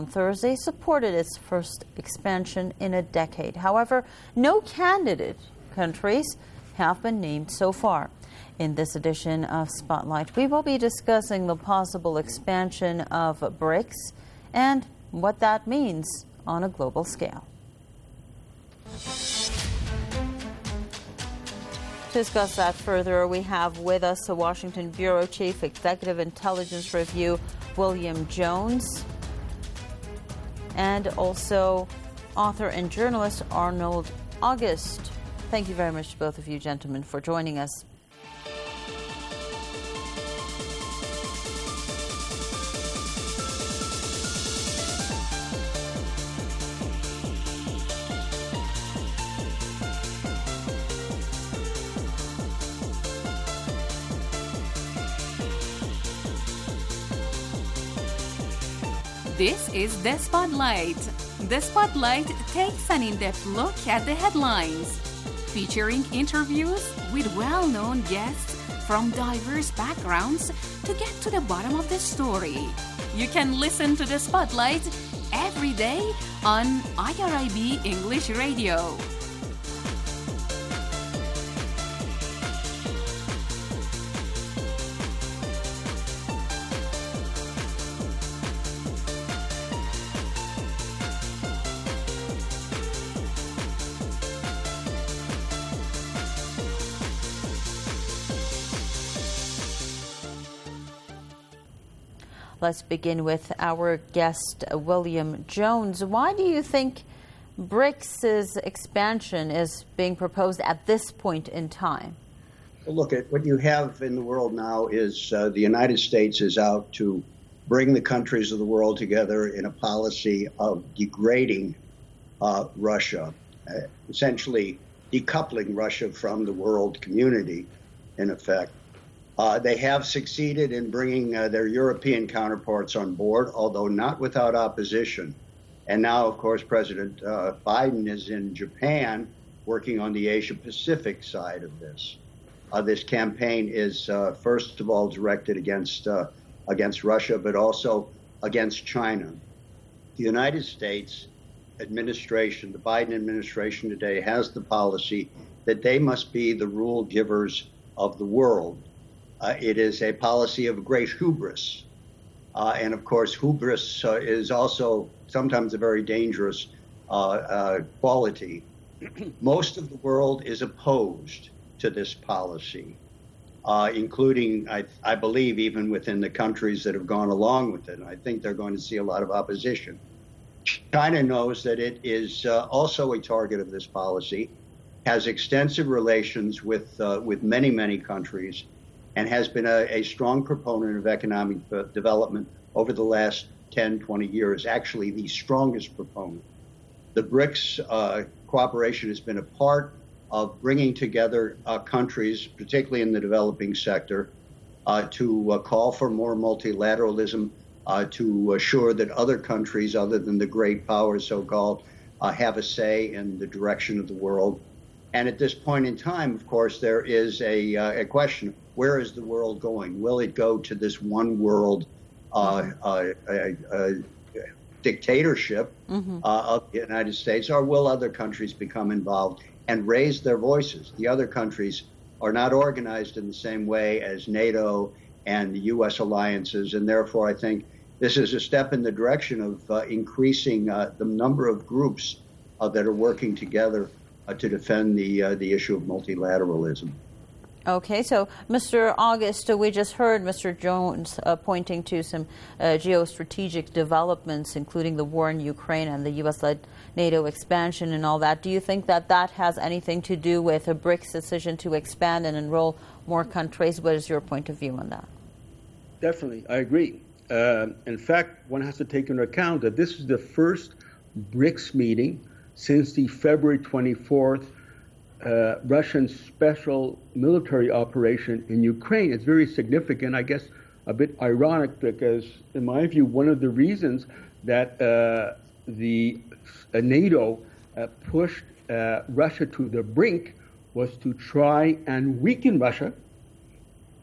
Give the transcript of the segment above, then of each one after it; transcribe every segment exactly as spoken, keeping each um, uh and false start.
Thursday supported its first expansion in a decade. However, no candidate countries have been named so far. In this edition of Spotlight, we will be discussing the possible expansion of BRICS and what that means on a global scale. To discuss that further, we have with us the Washington Bureau Chief, Executive Intelligence Review, William Jones, and also author and journalist Arnold August. Thank you very much to both of you gentlemen for joining us. This is The Spotlight. The Spotlight takes an in-depth look at the headlines, featuring interviews with well-known guests from diverse backgrounds to get to the bottom of the story. You can listen to The Spotlight every day on I R I B English Radio. Let's begin with our guest, William Jones. Why do you think BRICS' expansion is being proposed at this point in time? Well, look, at what you have in the world now is uh, the United States is out to bring the countries of the world together in a policy of degrading uh, Russia, uh, essentially decoupling Russia from the world community, in effect. Uh, they have succeeded in bringing uh, their European counterparts on board, although not without opposition. And now, of course, President uh, Biden is in Japan working on the Asia-Pacific side of this. Uh, this campaign is, uh, first of all, directed against uh, against Russia, but also against China. The United States administration, the Biden administration today, has the policy that they must be the rule givers of the world. Uh, it is a policy of great hubris. Uh, and of course, hubris uh, is also sometimes a very dangerous uh, uh, quality. Most of the world is opposed to this policy, uh, including, I, I believe, even within the countries that have gone along with it. And I think they're going to see a lot of opposition. China knows that it is uh, also a target of this policy, has extensive relations with, uh, with many, many countries, and has been a, a strong proponent of economic uh, development over the last ten, twenty years, actually the strongest proponent. The BRICS uh, cooperation has been a part of bringing together uh, countries, particularly in the developing sector, uh, to uh, call for more multilateralism, uh, to assure that other countries, other than the great powers, so-called, uh, have a say in the direction of the world. And at this point in time, of course, there is a, uh, a question: where is the world going? Will it go to this one world uh, uh, uh, uh, dictatorship mm-hmm. uh, of the United States, or will other countries become involved and raise their voices? The other countries are not organized in the same way as NATO and the U S alliances, and therefore I think this is a step in the direction of uh, increasing uh, the number of groups uh, that are working together uh, to defend the uh, the issue of multilateralism. Okay, so Mister August, uh, we just heard Mister Jones uh, pointing to some uh, geostrategic developments, including the war in Ukraine and the U S-led NATO expansion and all that. Do you think that that has anything to do with a BRICS decision to expand and enroll more countries? What is your point of view on that? Definitely, I agree. Uh, in fact, one has to take into account that this is the first BRICS meeting since the February twenty-fourth Uh, Russian special military operation in Ukraine. It's very significant, I guess a bit ironic, because in my view, one of the reasons that uh, the uh, NATO uh, pushed uh, Russia to the brink was to try and weaken Russia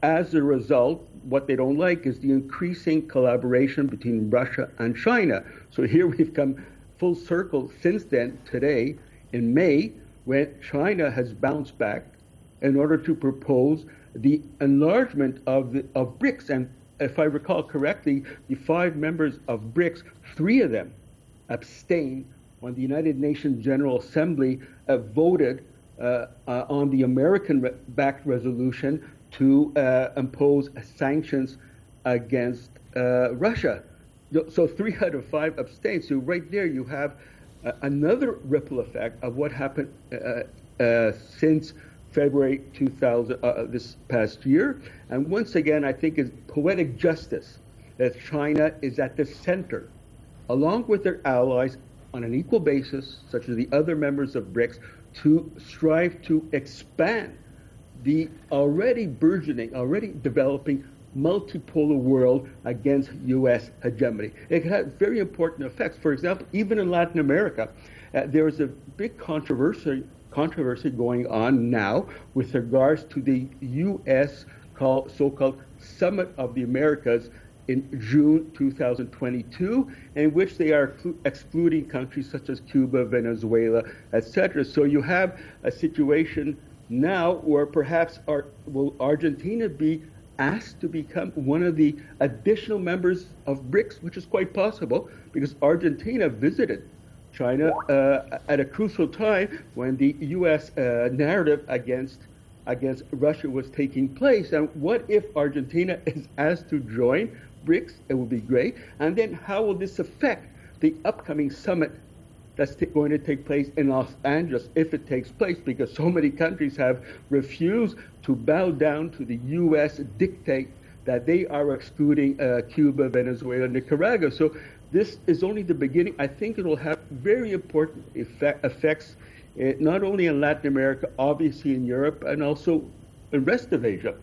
as a result, what they don't like is the increasing collaboration between Russia and China. So here we've come full circle since then, today, in May, when China has bounced back in order to propose the enlargement of the, of BRICS. And if I recall correctly, the five members of BRICS, three of them abstained when the United Nations General Assembly uh, voted uh, uh, on the American-backed resolution to uh, impose sanctions against uh, Russia. So three out of five abstained. So right there you have uh, another ripple effect of what happened uh, uh, since February two thousand, uh, this past year. And once again, I think it's poetic justice that China is at the center, along with their allies, on an equal basis, such as the other members of BRICS, to strive to expand the already burgeoning, already developing multipolar world against U S hegemony. It has very important effects. For example, even in Latin America, uh, there is a big controversy controversy going on now with regards to the U S called, so-called Summit of the Americas in June two thousand twenty-two, in which they are excluding countries such as Cuba, Venezuela, et cetera. So you have a situation now where perhaps our, will Argentina be asked to become one of the additional members of BRICS, which is quite possible because Argentina visited China uh, at a crucial time when the U S uh, narrative against against Russia was taking place. And what if Argentina is asked to join BRICS? It would be great. And then how will this affect the upcoming summit that's t- going to take place in Los Angeles, if it takes place, because so many countries have refused to bow down to the U S dictate that they are excluding uh, Cuba, Venezuela, Nicaragua. So this is only the beginning. I think it will have very important effect, effects, uh, not only in Latin America, obviously in Europe, and also the rest of Asia.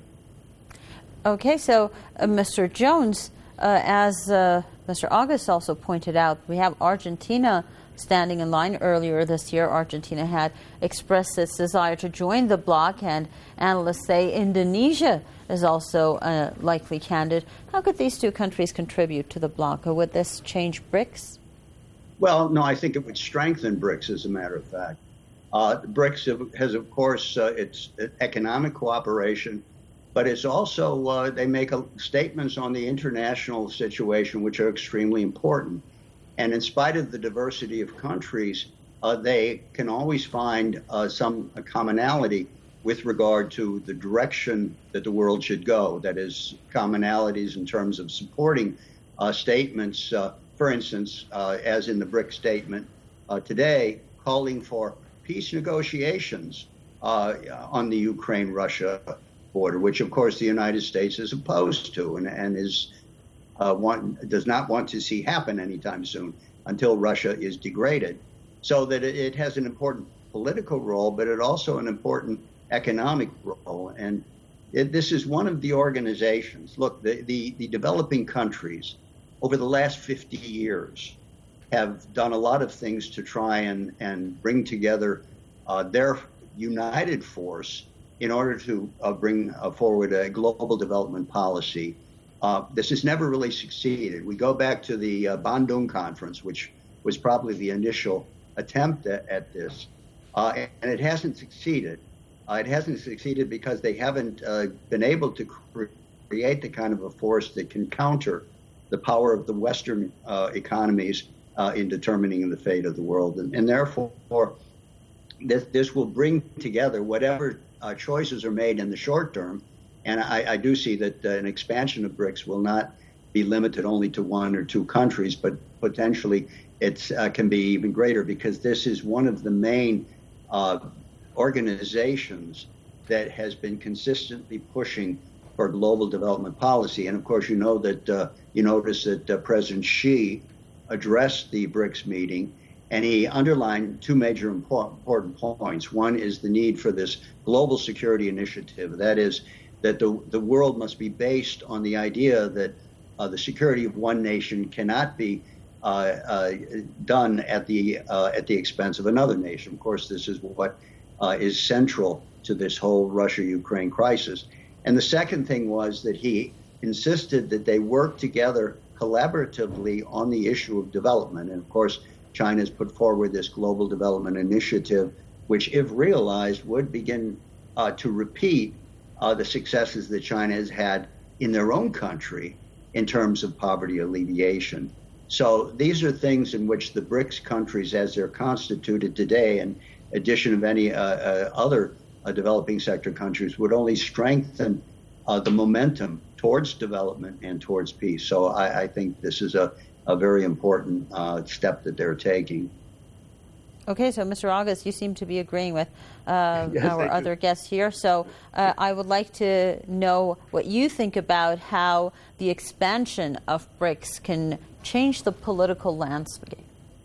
Okay, so uh, Mister Jones, uh, as uh, Mister August also pointed out, we have Argentina standing in line. Earlier this year, Argentina had expressed its desire to join the bloc, and analysts say Indonesia is also a likely candidate. How could these two countries contribute to the bloc, or would this change BRICS? Well, no, I think it would strengthen BRICS, as a matter of fact. Uh, BRICS has, of course, uh, its economic cooperation, but it's also, uh, they make a, statements on the international situation, which are extremely important. And in spite of the diversity of countries, uh, they can always find uh, some commonality with regard to the direction that the world should go. That is, commonalities in terms of supporting uh, statements, uh, for instance, uh, as in the BRICS statement uh, today, calling for peace negotiations uh, on the Ukraine-Russia border, which, of course, the United States is opposed to and, and is Uh, want, does not want to see happen anytime soon until Russia is degraded. So that it, it has an important political role, but it also an important economic role. And it, this is one of the organizations. Look, the, the, the developing countries over the last fifty years have done a lot of things to try and, and bring together uh, their united force in order to uh, bring uh, forward a global development policy. Uh, this has never really succeeded. We go back to the uh, Bandung Conference, which was probably the initial attempt at, at this, uh, and it hasn't succeeded. Uh, it hasn't succeeded because they haven't uh, been able to cre- create the kind of a force that can counter the power of the Western uh, economies uh, in determining the fate of the world. And, and therefore, this, this will bring together whatever uh, choices are made in the short term. And I, I do see that uh, an expansion of BRICS will not be limited only to one or two countries, but potentially it uh, can be even greater, because this is one of the main uh, organizations that has been consistently pushing for global development policy. And of course, you know that uh, you notice that uh, President Xi addressed the BRICS meeting, and he underlined two major important points. One is the need for this global security initiative. That is, that the, the world must be based on the idea that uh, the security of one nation cannot be uh, uh, done at the uh, at the expense of another nation. Of course, this is what uh, is central to this whole Russia-Ukraine crisis. And the second thing was that he insisted that they work together collaboratively on the issue of development. And of course, China has put forward this Global Development Initiative, which, if realized, would begin uh, to repeat uh, the successes that China has had in their own country in terms of poverty alleviation. So these are things in which the BRICS countries, as they're constituted today, in addition of any uh, uh, other uh, developing sector countries, would only strengthen uh, the momentum towards development and towards peace. So I, I think this is a, a very important uh, step that they're taking. Okay, so Mister August, you seem to be agreeing with uh, yes, our other guests here. So uh, I would like to know what you think about how the expansion of BRICS can change the political landscape.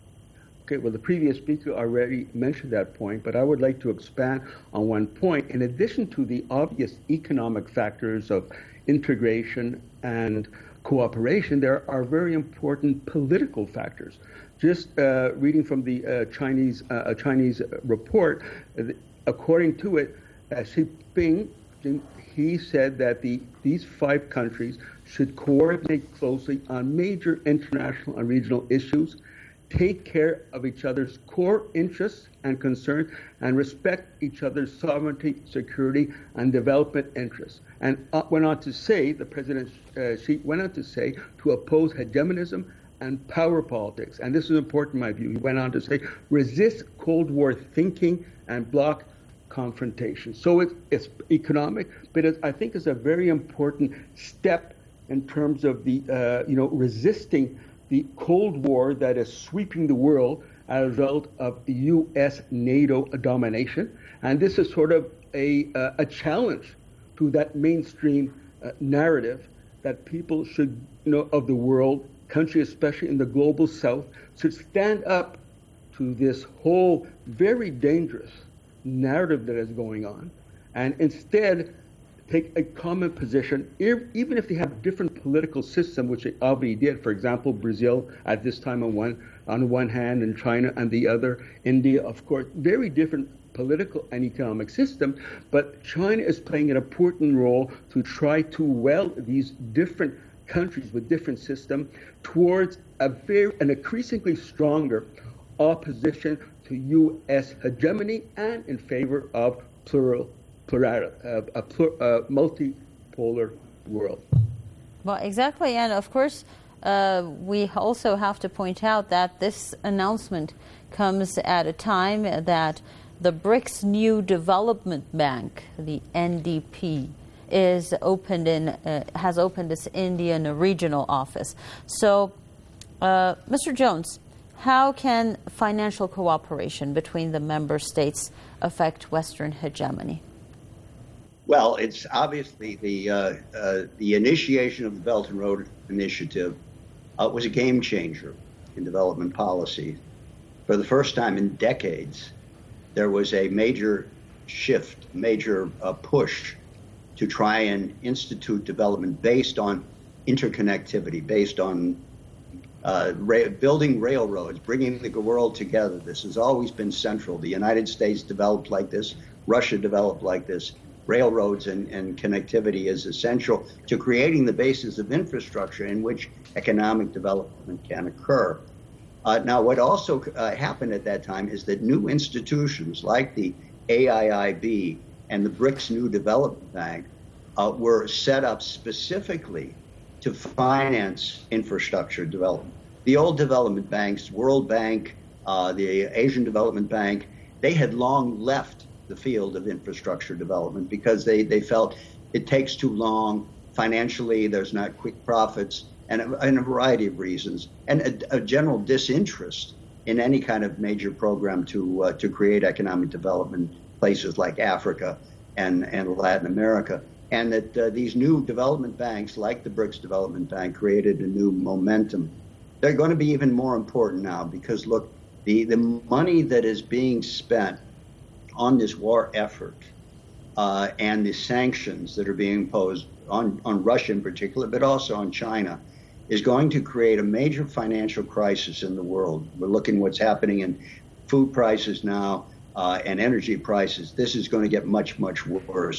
Okay, well, the previous speaker already mentioned that point, but I would like to expand on one point. In addition to the obvious economic factors of integration and cooperation, there are very important political factors. Just uh, reading from the uh, Chinese uh, a Chinese report, uh, according to it, uh, Xi Jinping, he said that the these five countries should coordinate closely on major international and regional issues, take care of each other's core interests and concerns, and respect each other's sovereignty, security, and development interests. And uh, went on to say, the President uh, Xi went on to say, to oppose hegemonism and power politics. And this is important in my view. He went on to say, resist Cold War thinking and block confrontation. So it, it's economic, but it, I think it's a very important step in terms of the, uh, you know, resisting the Cold War that is sweeping the world as a result of U S NATO domination. And this is sort of a, uh, a challenge to that mainstream uh, narrative that people should, you know, of the world, countries, especially in the global south, should stand up to this whole very dangerous narrative that is going on, and instead take a common position, even if they have different political system, which they already did. For example, Brazil at this time on one on one hand, and China on the other, India, of course, very different political and economic system, but China is playing an important role to try to weld these different countries with different systems towards a very an increasingly stronger opposition to U S hegemony and in favor of plural, plural, uh, a plur, uh, multipolar world. Well, exactly, and of course, uh, we also have to point out that this announcement comes at a time that the BRICS New Development Bank, the N D P, is opened in uh, has opened its Indian regional office. So, uh, Mister Jones, how can financial cooperation between the member states affect Western hegemony? Well, it's obviously the uh, uh, the initiation of the Belt and Road Initiative uh, was a game changer in development policy. For the first time in decades, there was a major shift, major uh, push to try and institute development based on interconnectivity, based on uh, ra- building railroads, bringing the world together. This has always been central. The United States developed like this. Russia developed like this. Railroads and, and connectivity is essential to creating the basis of infrastructure in which economic development can occur. Uh, now, what also uh, happened at that time is that new institutions like the A I I B and the BRICS New Development Bank uh, were set up specifically to finance infrastructure development. The old development banks, World Bank, uh, the Asian Development Bank, they had long left the field of infrastructure development because they, they felt it takes too long. Financially, there's not quick profits, and a, and a variety of reasons, and a, a general disinterest in any kind of major program to uh, to create economic development in places like Africa and, and Latin America. And that uh, these new development banks, like the BRICS Development Bank, created a new momentum. They're going to be even more important now because, look, the, the money that is being spent on this war effort uh, and the sanctions that are being imposed on, on Russia in particular, but also on China, is going to create a major financial crisis in the world. We're looking what's happening in food prices now uh, and energy prices. This is going to get much, much worse.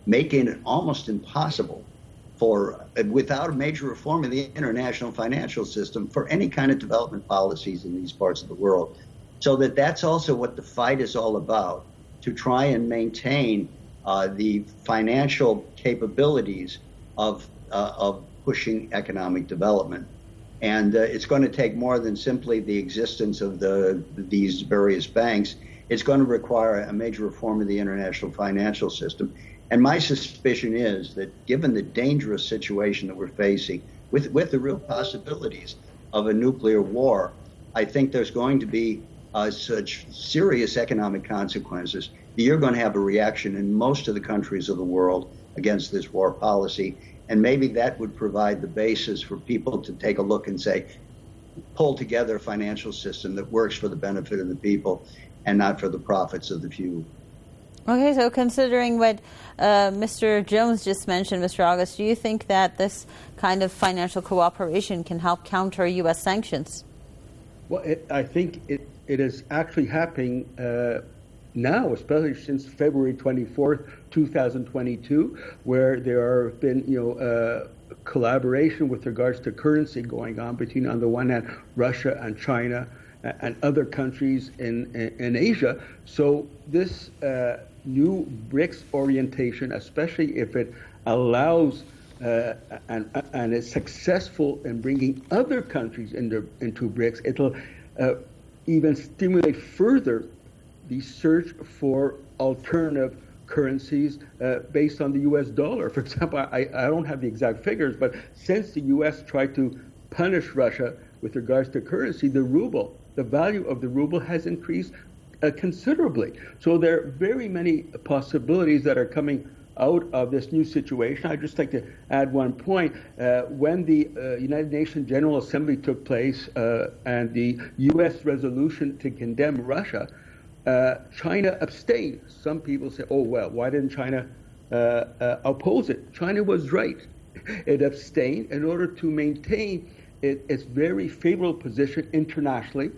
making it almost impossible for, without a major reform of the international financial system, for any kind of development policies in these parts of the world. So that that's also what the fight is all about, to try and maintain uh, the financial capabilities of uh, of pushing economic development. And uh, it's going to take more than simply the existence of the these various banks. It's going to require a major reform of the international financial system. And my suspicion is that given the dangerous situation that we're facing, with, with the real possibilities of a nuclear war, I think there's going to be uh, such serious economic consequences that you're going to have a reaction in most of the countries of the world against this war policy. And maybe that would provide the basis for people to take a look and say, pull together a financial system that works for the benefit of the people and not for the profits of the few. Okay, so considering what uh, Mister Jones just mentioned, Mister August, do you think that this kind of financial cooperation can help counter U S sanctions? Well, it, I think it, it is actually happening uh, now, especially since February twenty-fourth, two thousand twenty-two, where there have been, you know, uh, collaboration with regards to currency going on between, on the one hand, Russia and China and other countries in, in, in Asia. So this uh, new BRICS orientation, especially if it allows uh, and, and is successful in bringing other countries into, into BRICS, it'll uh, even stimulate further the search for alternative currencies uh, based on the U S dollar. For example, I, I don't have the exact figures, but since the U S tried to punish Russia with regards to currency, the ruble, the value of the ruble has increased uh, considerably. So there are very many possibilities that are coming out of this new situation. I'd just like to add one point. Uh, when the uh, United Nations General Assembly took place uh, and the U S resolution to condemn Russia, uh, China abstained. Some people say, oh, well, why didn't China uh, uh, oppose it? China was right. It abstained in order to maintain it, its very favorable position internationally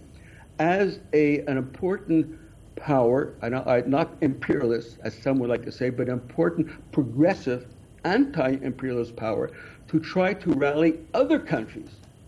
as a, an important power, not imperialist, as some would like to say, but important progressive anti-imperialist power to try to rally other countries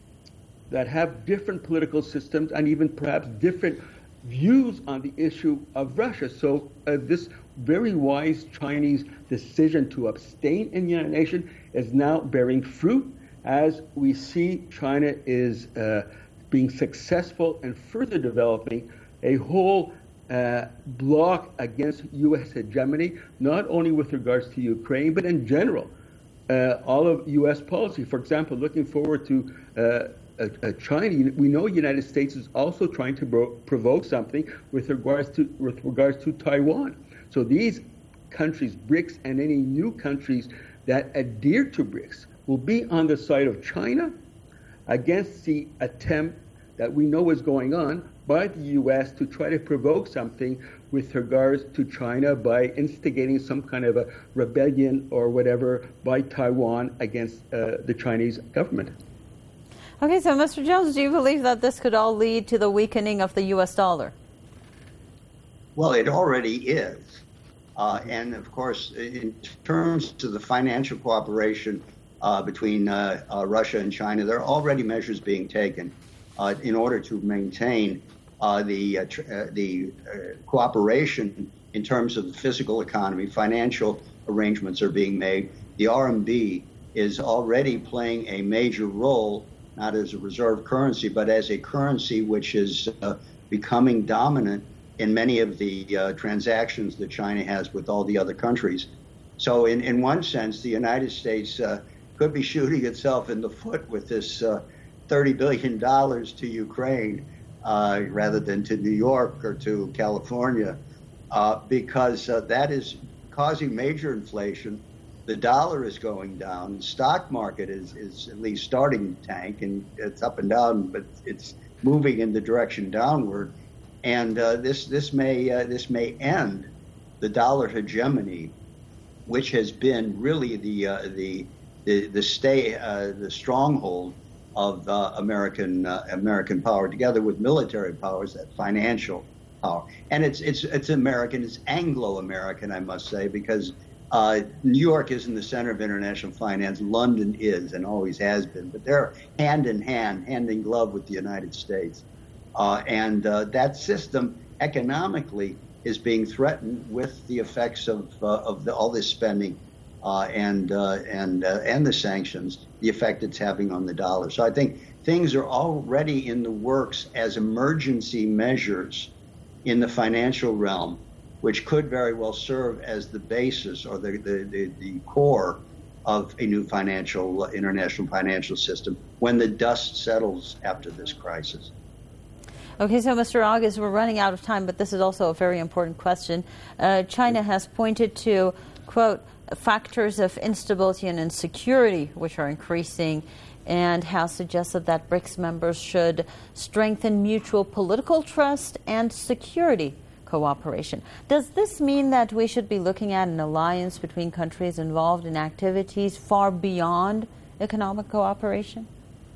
that have different political systems and even perhaps different views on the issue of Russia. So uh, this very wise Chinese decision to abstain in the United Nations is now bearing fruit as we see China is uh, being successful in further developing a whole uh, bloc against U S hegemony, not only with regards to Ukraine, but in general, uh, all of U S policy. For example, looking forward to uh, Uh, uh, China, we know the United States is also trying to bro- provoke something with regards to with regards to Taiwan. So these countries, BRICS, and any new countries that adhere to BRICS will be on the side of China against the attempt that we know is going on by the U S to try to provoke something with regards to China by instigating some kind of a rebellion or whatever by Taiwan against uh, the Chinese government. Okay, so Mister Jones, do you believe that this could all lead to the weakening of the U S dollar? Well, it already is. Uh, and of course, in terms of the financial cooperation uh, between uh, uh, Russia and China, there are already measures being taken uh, in order to maintain uh, the, uh, tr- uh, the uh, cooperation in terms of the physical economy. Financial arrangements are being made. The R M B is already playing a major role, not as a reserve currency, but as a currency which is uh, becoming dominant in many of the uh, transactions that China has with all the other countries. So in, in one sense, the United States uh, could be shooting itself in the foot with this uh, thirty billion dollars to Ukraine uh, rather than to New York or to California, uh, because uh, that is causing major inflation. The dollar is going down. The stock market is, is at least starting to tank, and it's up and down, but it's moving in the direction downward. And uh, this this may uh, this may end the dollar hegemony, which has been really the uh, the the the stay uh, the stronghold of uh, American uh, American power, together with military powers, that financial power. And it's it's it's American. It's Anglo-American, I must say, because Uh, New York isn't the center of international finance. London is and always has been. But they're hand in hand, hand in glove with the United States. Uh, and uh, that system economically is being threatened with the effects of uh, of the, all this spending uh, and uh, and uh, and the sanctions, the effect it's having on the dollar. So I think things are already in the works as emergency measures in the financial realm, which could very well serve as the basis or the, the, the, the core of a new financial, international financial system when the dust settles after this crisis. Okay, so Mister August, we're running out of time, but this is also a very important question. Uh, China has pointed to, quote, factors of instability and insecurity which are increasing, and has suggested that BRICS members should strengthen mutual political trust and security cooperation. Does this mean that we should be looking at an alliance between countries involved in activities far beyond economic cooperation?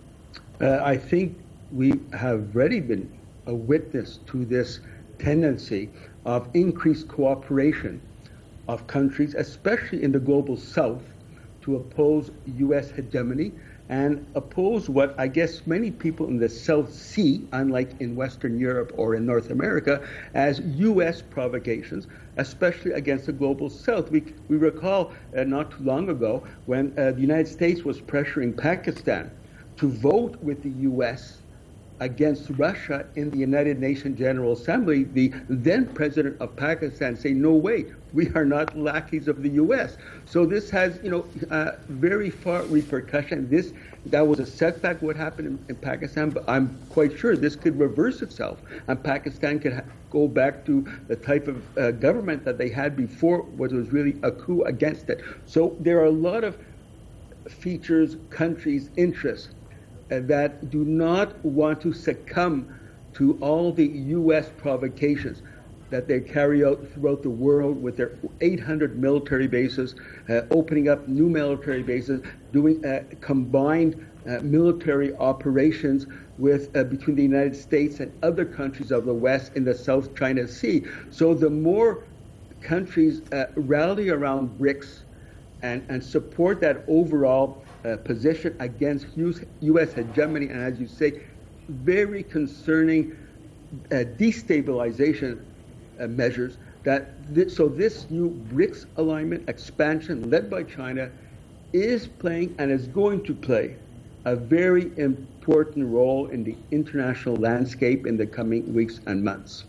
Uh, I think we have already been a witness to this tendency of increased cooperation of countries, especially in the global south, to oppose U S hegemony and oppose what I guess many people in the South see, unlike in Western Europe or in North America, as U S provocations, especially against the global South. We, we recall uh, not too long ago when uh, the United States was pressuring Pakistan to vote with the U S against Russia in the United Nations General Assembly. The then president of Pakistan saying, no way, we are not lackeys of the U S. So this has, you know, uh, very far repercussion. This, that was a setback what happened in, in Pakistan, but I'm quite sure this could reverse itself and Pakistan could ha- go back to the type of uh, government that they had before, which was really a coup against it. So there are a lot of features, countries, interests that do not want to succumb to all the U S provocations that they carry out throughout the world with their eight hundred military bases, uh, opening up new military bases, doing uh, combined uh, military operations with uh, between the United States and other countries of the West in the South China Sea. So the more countries uh, rally around BRICS and, and support that overall Uh, position against U S hegemony, and as you say, very concerning uh, destabilization uh, measures. That th- so this new BRICS alignment expansion led by China is playing and is going to play a very important role in the international landscape in the coming weeks and months.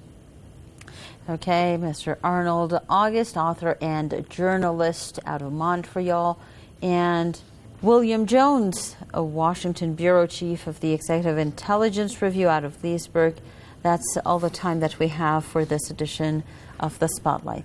Okay, Mister Arnold August, author and journalist out of Montreal, and William Jones, a Washington bureau chief of the Executive Intelligence Review out of Leesburg. That's all the time that we have for this edition of The Spotlight.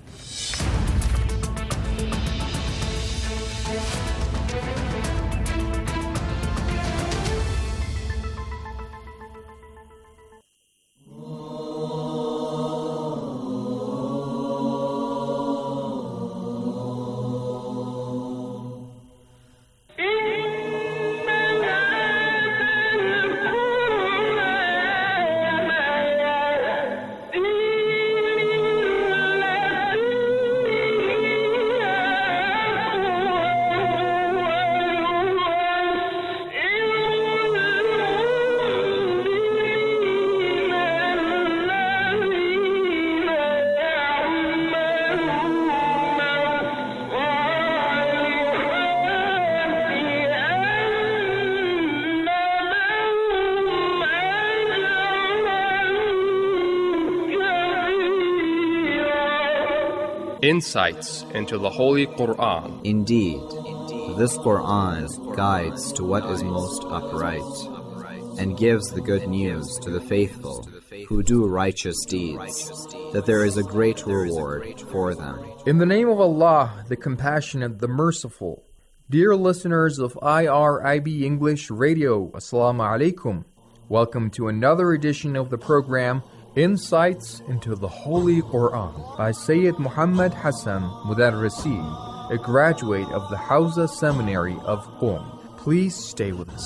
Insights into the Holy Quran. Indeed, this Quran guides to what is most upright and gives the good news to the faithful who do righteous deeds, that there is a great reward for them. In the name of Allah, the Compassionate, the Merciful. Dear listeners of I R I B English Radio, Assalamu alaikum. Welcome to another edition of the program Insights into the Holy Quran by Sayyid Muhammad Hassan Mudarrisi, a graduate of the Hawza Seminary of Qom. Please stay with us.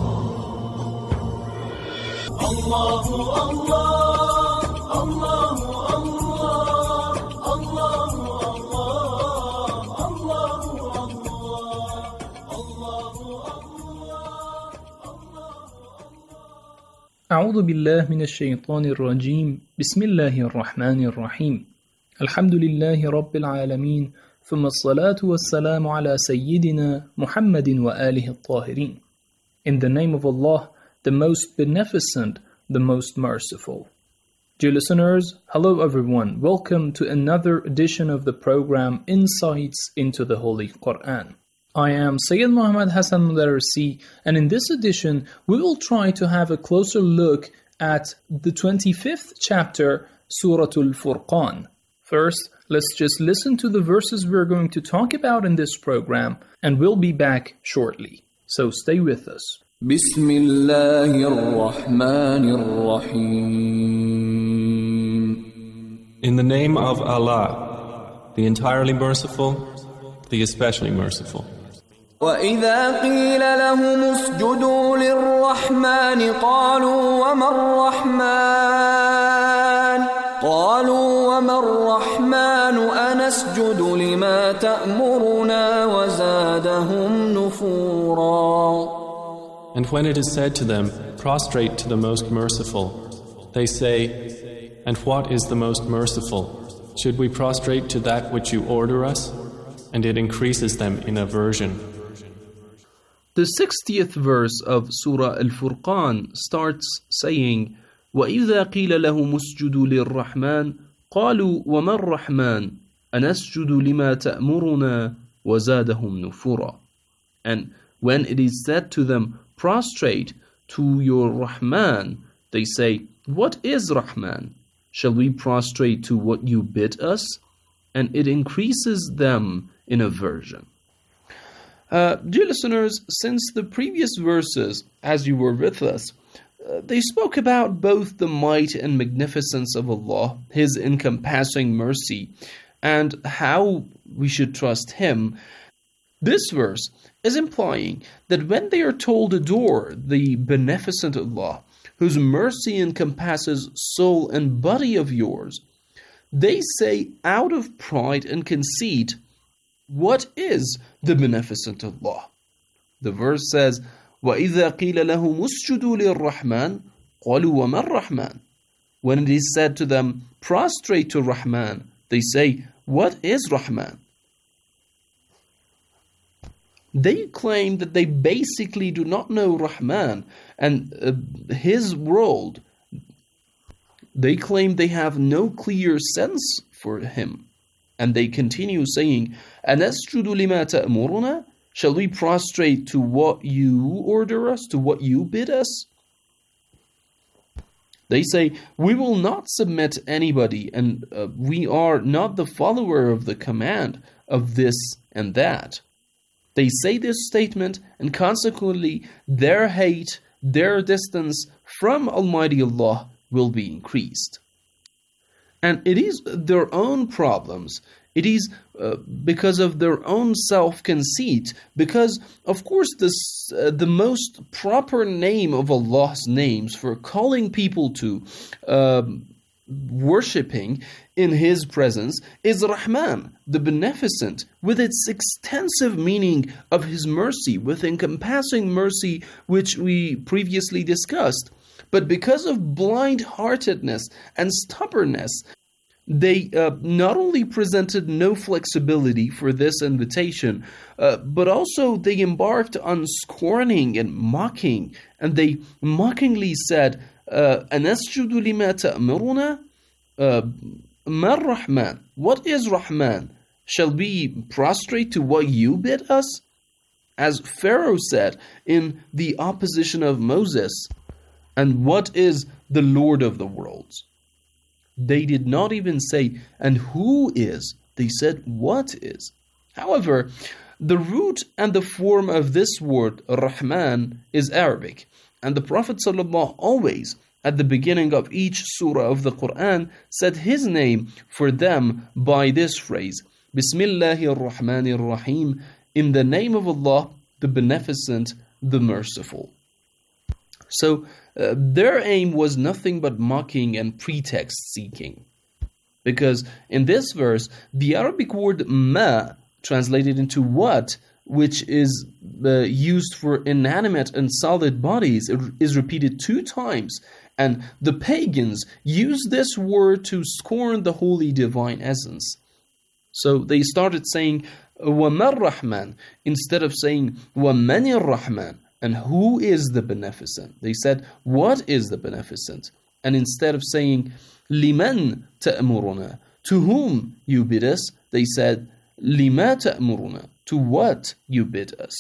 Allahu Allah, Allahu أعوذ بالله من الشيطان الرجيم بسم الله الرحمن الرحيم الحمد لله رب العالمين ثم الصلاة والسلام على سيدنا محمد وآله الطاهرين. In the name of Allah, the most beneficent, the most merciful. Dear listeners, hello everyone. Welcome to another edition of the program Insights into the Holy Quran. I am Sayyid Muhammad Hassan Mudarrisi, and in this edition, we will try to have a closer look at the twenty-fifth chapter, Surah Al-Furqan. First, let's just listen to the verses we're going to talk about in this program, and we'll be back shortly. So stay with us. Bismillahir-Rahmanir-Rahim. In the name of Allah, the entirely merciful, the especially merciful. وَإِذَا قِيلَ لَهُمُ اسْجُدُوا لِلرَّحْمَنِ قَالُوا وَمَا الرَّحْمَنُ قَالُوا وَمَا الرَّحْمَنُ أَنَسْجُدُ لِمَا تَأْمُرُنَا وَزَادَهُمْ نُفُورًا. And when it is said to them, prostrate to the most merciful, they say, and what is the most merciful? Should we prostrate to that which you order us? And it increases them in aversion. The sixtieth verse of Surah Al-Furqan starts saying, وَإِذَا قِيلَ لَهُمُ اسْجُدُوا لِلرَّحْمَنِ قَالُوا وَمَا الرَّحْمَنُ أَنَسْجُدُ لِمَا تَأْمُرُنَا وَزَادَهُمْ نُفُورًا. And when it is said to them, prostrate to your Rahman, they say, what is Rahman? Shall we prostrate to what you bid us? And it increases them in aversion. Uh, dear listeners, since the previous verses, as you were with us, uh, they spoke about both the might and magnificence of Allah, His encompassing mercy, and how we should trust Him. This verse is implying that when they are told adore the beneficent Allah, whose mercy encompasses soul and body of yours, they say out of pride and conceit, what is the beneficent Allah? The verse says, وَإِذَا قِيلَ لَهُمُ اسْجُدُوا لِلرَّحْمَنِ قَالُوا وَمَا الرَّحْمَنُ. When it is said to them, prostrate to Rahman, they say, what is Rahman? They claim that they basically do not know Rahman and uh, His world. They claim they have no clear sense for Him. And they continue saying, أَنَسْجُدُ لِمَا تَأْمُرُنَا? Shall we prostrate to what you order us, to what you bid us? They say, we will not submit anybody, and uh, we are not the follower of the command of this and that. They say this statement, and consequently, their hate, their distance from Almighty Allah will be increased. And it is their own problems. It is uh, because of their own self-conceit. Because, of course, this, uh, the most proper name of Allah's names for calling people to uh, worshipping in His presence is Rahman, the Beneficent, with its extensive meaning of His mercy, with encompassing mercy which we previously discussed. But because of blind-heartedness and stubbornness, they uh, not only presented no flexibility for this invitation, uh, but also they embarked on scorning and mocking, and they mockingly said, أَنَسْجُدُ لِمَا تَأْمُرُنَا مَا الرَّحْمَنُ. What is Rahman? Shall we prostrate to what you bid us? As Pharaoh said in the opposition of Moses, and what is the Lord of the worlds? They did not even say, and who is? They said, what is? However, the root and the form of this word, Rahman, is Arabic. And the Prophet ﷺ always, at the beginning of each surah of the Quran, said his name for them by this phrase, Bismillahir-Rahmanir-Rahim, in the name of Allah, the Beneficent, the Merciful. So, uh, their aim was nothing but mocking and pretext seeking. Because in this verse, the Arabic word ma, translated into what, which is uh, used for inanimate and solid bodies, is repeated two times. And the pagans use this word to scorn the holy divine essence. So they started saying, وَمَا الرَّحْمَنِ instead of saying, وَمَنِ الرَّحْمَنِ, and who is the beneficent? They said, what is the beneficent? And instead of saying, لِمَنْ تَأْمُرُنَا, to whom you bid us, they said, لِمَا تَأْمُرُنَا, to what you bid us.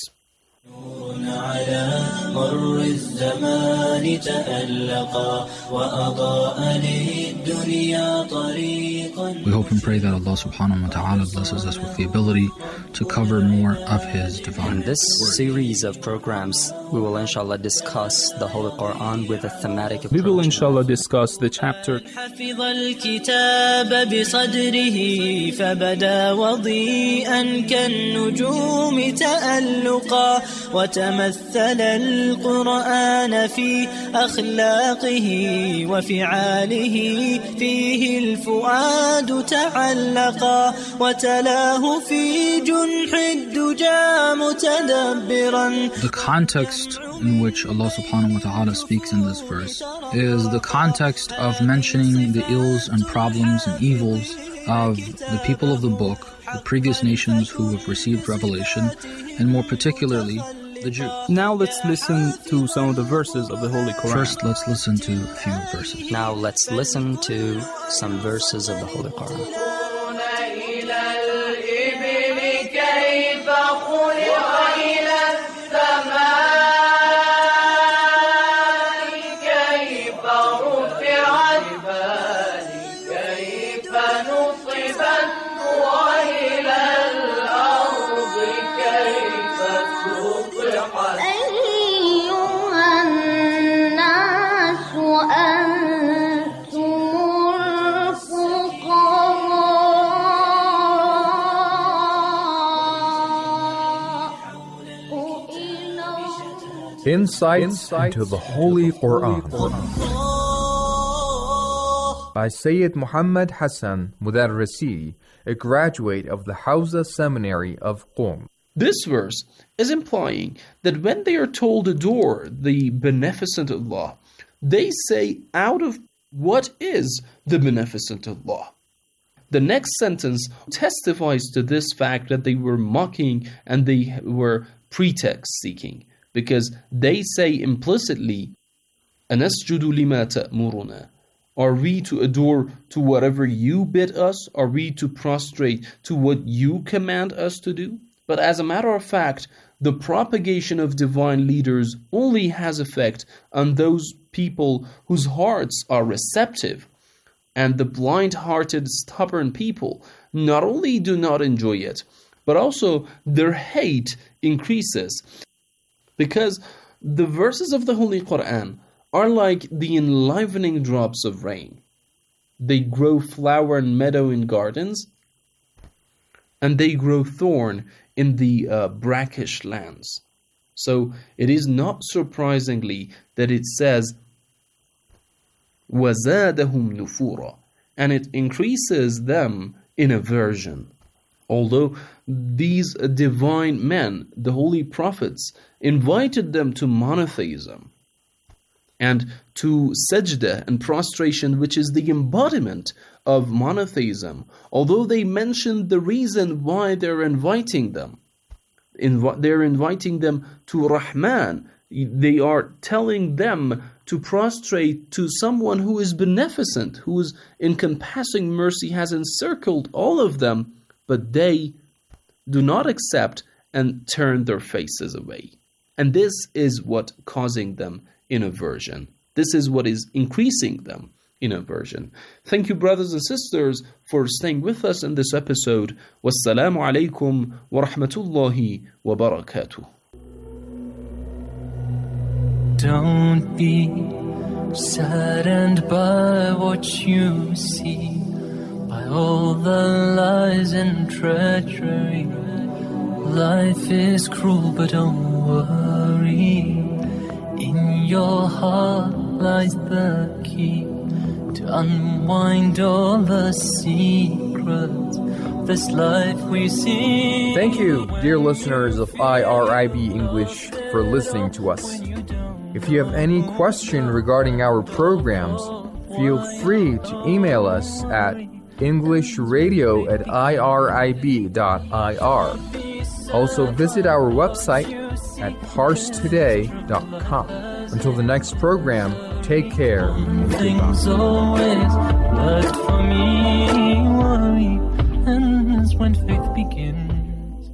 على مر الزمان تألقا وأضاء للدنيا طريقا. We hope and pray that Allah subhanahu wa ta'ala blesses us with the ability to cover more of His divine. In this series of programs, we will inshallah discuss the Holy Quran with a thematic approach. We will inshallah discuss the chapter. حفظ الكتاب بصدره فبدا وضيئا كالنجوم تألقا وتمثل القرآن في أخلاقه وفعاله فيه الفؤاد تعلقا وتلاه في جنح الدجى متدبرا. The context in which Allah subhanahu wa ta'ala speaks in this verse is the context of mentioning the ills and problems and evils of the people of the book, the previous nations who have received revelation, and more particularly the Jews. Now let's listen to some of the verses of the Holy Quran. First, let's listen to a few verses. Now let's listen to some verses of the Holy Quran. Insights, Insights into the Holy Quran by Sayyid Muhammad Hassan Mudarrisi, a graduate of the Hawza Seminary of Qom. This verse is implying that when they are told adore the beneficent Allah, they say out of what is the beneficent Allah. The next sentence testifies to this fact that they were mocking and they were pretext seeking. Because they say implicitly, أَنَسْجُدُ لِمَا تَأْمُرُنَا, are we to adore to whatever you bid us? Are we to prostrate to what you command us to do? But as a matter of fact, the propagation of divine leaders only has effect on those people whose hearts are receptive. And the blind-hearted, stubborn people not only do not enjoy it, but also their hate increases. Because the verses of the Holy Quran are like the enlivening drops of rain. They grow flower and meadow in gardens, and they grow thorn in the uh, brackish lands. So it is not surprisingly that it says, وَزَادَهُمْ نُفُورًا, and it increases them in aversion. Although these divine men, the holy prophets, invited them to monotheism and to sajda and prostration, which is the embodiment of monotheism, although they mentioned the reason why they're inviting them. Invi- they're inviting them to Rahman. They are telling them to prostrate to someone who is beneficent, whose encompassing mercy has encircled all of them, but they do not accept and turn their faces away. And this is what causing them in aversion. This is what is increasing them in aversion. Thank you, brothers and sisters, for staying with us in this episode. Wassalamu alaikum wa rahmatullahi wa barakatuh. Don't be saddened by what you see, by all the lies and treachery. Life is cruel, but don't worry. In your heart lies the key to unwind all the secrets. this life we see. Thank you, dear listeners of I R I B English, for listening to us. If you have any question regarding our programs, feel free to email us at englishradio at irib dot I R. Also visit our website at parse today dot com. Until the next program, take care and Things goodbye. always, but for me, worry ends when faith begins.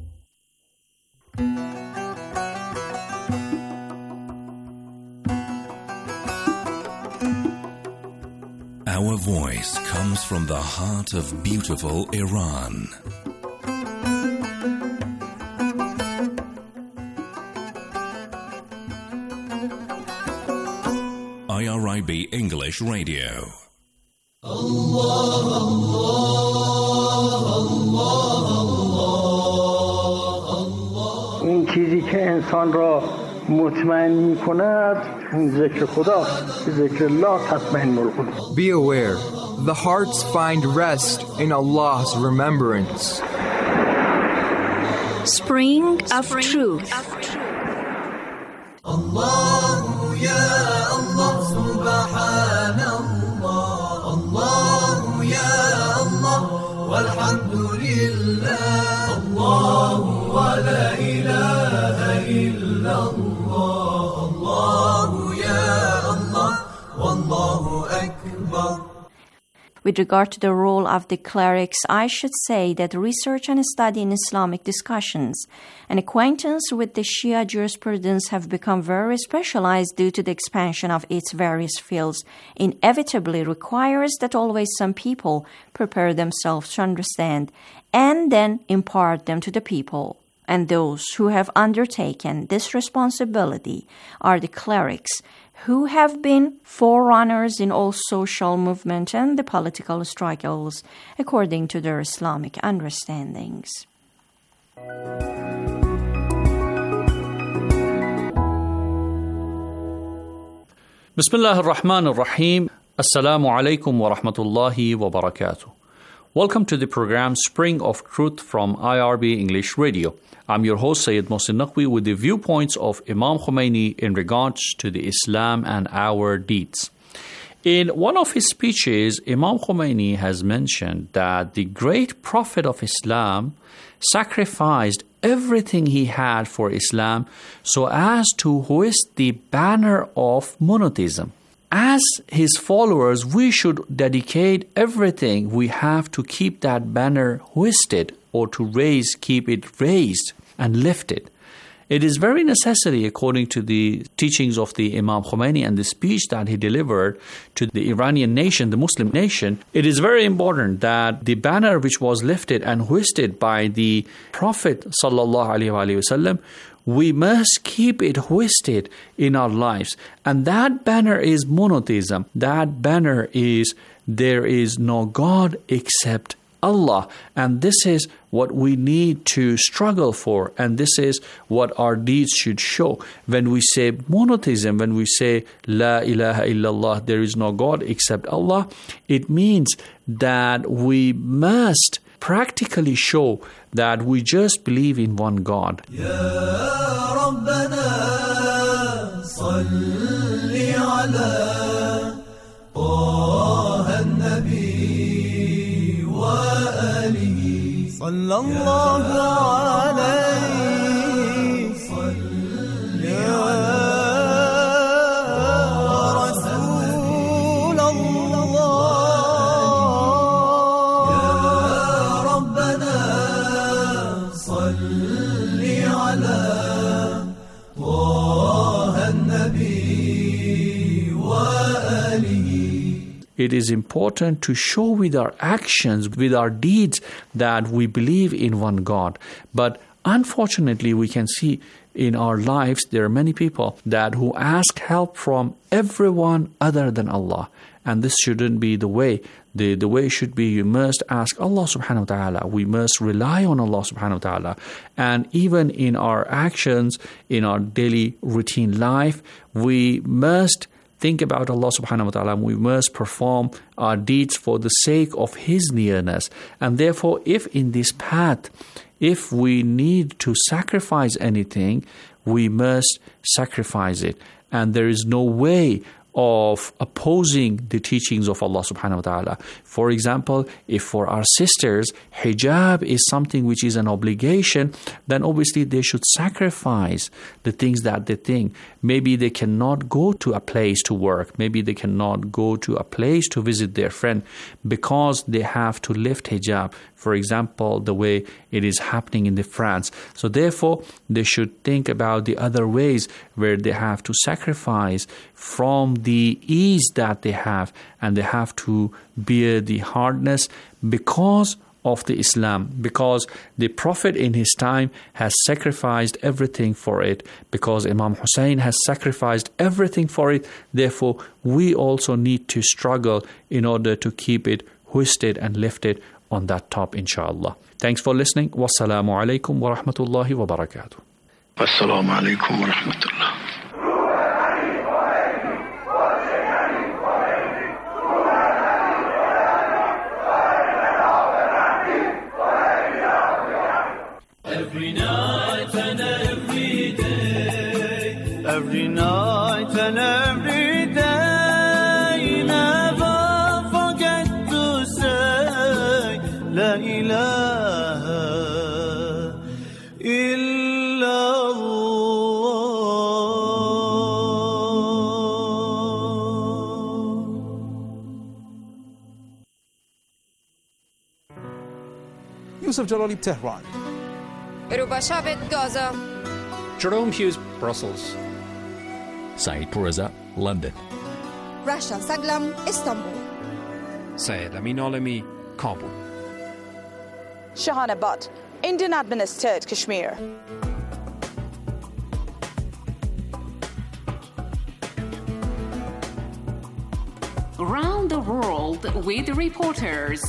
Our voice comes from the heart of beautiful Iran. I R I B English Radio. Allah, Allah, اون چیزی که انسان را مطمئن می کند اون ذکر خداست. ذکر الله تطمئن القلوب. Be aware, the hearts find rest in Allah's remembrance. Spring of Truth. الله يا الله سبحان الله الله يا الله والحمد لله الله ولا إله إلا الله الله يا الله والله أكبر. With regard to the role of the clerics, I should say that research and study in Islamic discussions and acquaintance with the Shia jurisprudence have become very specialized due to the expansion of its various fields, inevitably requires that always some people prepare themselves to understand and then impart them to the people. And those who have undertaken this responsibility are the clerics, who have been forerunners in all social movement and the political struggles according to their Islamic understandings. Bismillah ar-Rahman ar-Rahim. Assalamu alaikum wa rahmatullahi wa barakatuh. Welcome to the program Spring of Truth from I R B English Radio. I'm your host, Sayyid Mohsin Naqvi, with the viewpoints of Imam Khomeini in regards to the Islam and our deeds. In one of his speeches, Imam Khomeini has mentioned that the great prophet of Islam sacrificed everything he had for Islam so as to hoist the banner of monotheism. As his followers, we should dedicate everything we have to keep that banner hoisted, or to raise, keep it raised and lifted. It is very necessary, according to the teachings of the Imam Khomeini and the speech that he delivered to the Iranian nation, the Muslim nation, it is very important that the banner which was lifted and hoisted by the Prophet sallallahu alaihi wasallam, we must keep it hoisted in our lives. And that banner is monotheism. That banner is there is no God except Allah. And this is what we need to struggle for. And this is what our deeds should show. When we say monotheism, when we say La ilaha illallah, there is no God except Allah, it means that we must practically show that we just believe in one God. يا ربنا صل على طه النبي وآله صلى الله عليه صل يا It is important to show with our actions, with our deeds, that we believe in one God. But unfortunately, we can see in our lives, there are many people that who ask help from everyone other than Allah. And this shouldn't be the way. The, the way should be you must ask Allah subhanahu wa ta'ala. We must rely on Allah subhanahu wa ta'ala. And even in our actions, in our daily routine life, we must think about Allah subhanahu wa ta'ala. We must perform our deeds for the sake of His nearness. And therefore, if in this path, if we need to sacrifice anything, we must sacrifice it. And there is no way of opposing the teachings of Allah subhanahu wa ta'ala. For example, if for our sisters, hijab is something which is an obligation, then obviously they should sacrifice the things that they think. Maybe they cannot go to a place to work. Maybe they cannot go to a place to visit their friend because they have to lift hijab. For example, the way it is happening in the France. So therefore, they should think about the other ways where they have to sacrifice from the ease that they have, and they have to bear the hardness because of the Islam, because the Prophet in his time has sacrificed everything for it, because Imam Hussein has sacrificed everything for it. Therefore, we also need to struggle in order to keep it hoisted and lifted on that top, inshallah. Thanks for listening. Wassalamu alaikum wa rahmatullahi wa barakatuh. Wassalamu alaikum wa rahmatullah. Every night and every day, every night and every day, never forget to say La ilaha illallah. Yusuf Jalali, Tehran. Rubashavet, Gaza. Jerome Hughes, Brussels. Saeed Pourreza, London. Rasha Saglam, Istanbul. Syed Amin Alami, Kabul. Shahana Butt, Indian administered Kashmir. Around the world with reporters.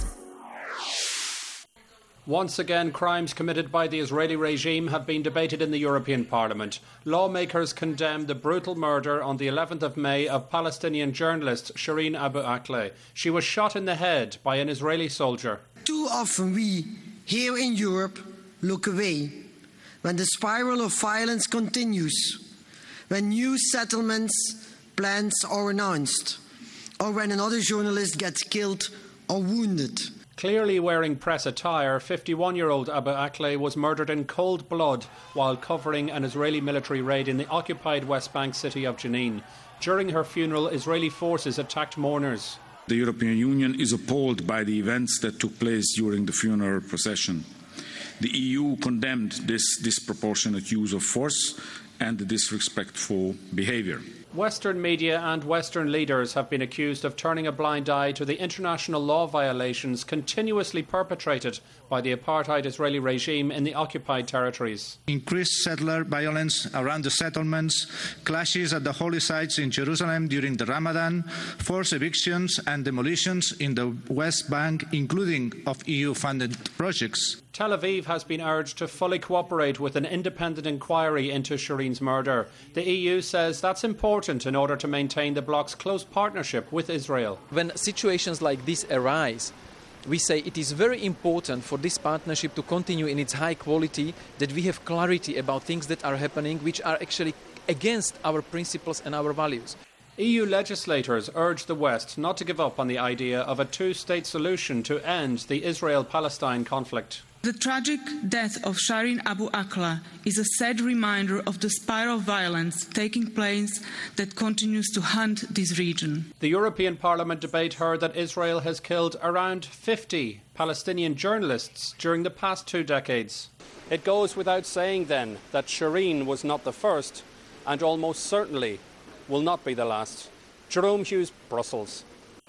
Once again, crimes committed by the Israeli regime have been debated in the European Parliament. Lawmakers condemned the brutal murder on the eleventh of May of Palestinian journalist Shireen Abu Akleh. She was shot in the head by an Israeli soldier. Too often we, here in Europe, look away when the spiral of violence continues, when new settlements, plans are announced, or when another journalist gets killed or wounded. Clearly wearing press attire, fifty-one-year-old Abu Akleh was murdered in cold blood while covering an Israeli military raid in the occupied West Bank city of Jenin. During her funeral, Israeli forces attacked mourners. The European Union is appalled by the events that took place during the funeral procession. The E U condemned this disproportionate use of force and the disrespectful behaviour. Western media and Western leaders have been accused of turning a blind eye to the international law violations continuously perpetrated by the apartheid Israeli regime in the occupied territories. Increased settler violence around the settlements, clashes at the holy sites in Jerusalem during the Ramadan, forced evictions and demolitions in the West Bank, including of E U-funded projects. Tel Aviv has been urged to fully cooperate with an independent inquiry into Shireen's murder. The E U says that's important in order to maintain the bloc's close partnership with Israel. When situations like this arise, we say it is very important for this partnership to continue in its high quality, that we have clarity about things that are happening which are actually against our principles and our values. E U legislators urge the West not to give up on the idea of a two-state solution to end the Israel-Palestine conflict. The tragic death of Shireen Abu Akleh is a sad reminder of the spiral of violence taking place that continues to haunt this region. The European Parliament debate heard that Israel has killed around fifty Palestinian journalists during the past two decades. It goes without saying then that Shireen was not the first and almost certainly will not be the last. Jerome Hughes, Brussels.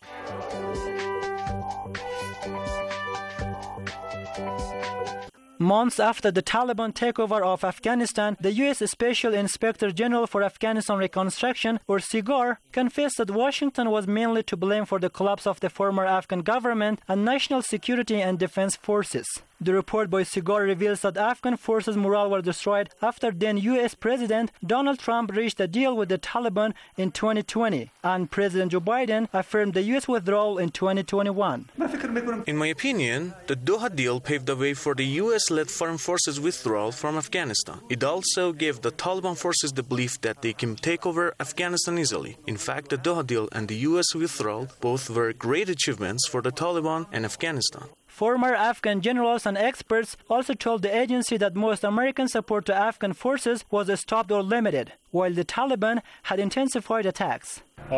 Months after the Taliban takeover of Afghanistan, the U S Special Inspector General for Afghanistan Reconstruction, or SIGAR, confessed that Washington was mainly to blame for the collapse of the former Afghan government and national security and defense forces. The report by Sigar reveals that Afghan forces' morale were destroyed after then U S President Donald Trump reached a deal with the Taliban in twenty twenty, and President Joe Biden affirmed the U S withdrawal in twenty twenty-one. In my opinion, the Doha deal paved the way for the U S-led foreign forces' withdrawal from Afghanistan. It also gave the Taliban forces the belief that they can take over Afghanistan easily. In fact, the Doha deal and the U S withdrawal both were great achievements for the Taliban and Afghanistan. Former Afghan generals and experts also told the agency that most American support to Afghan forces was stopped or limited, while the Taliban had intensified attacks.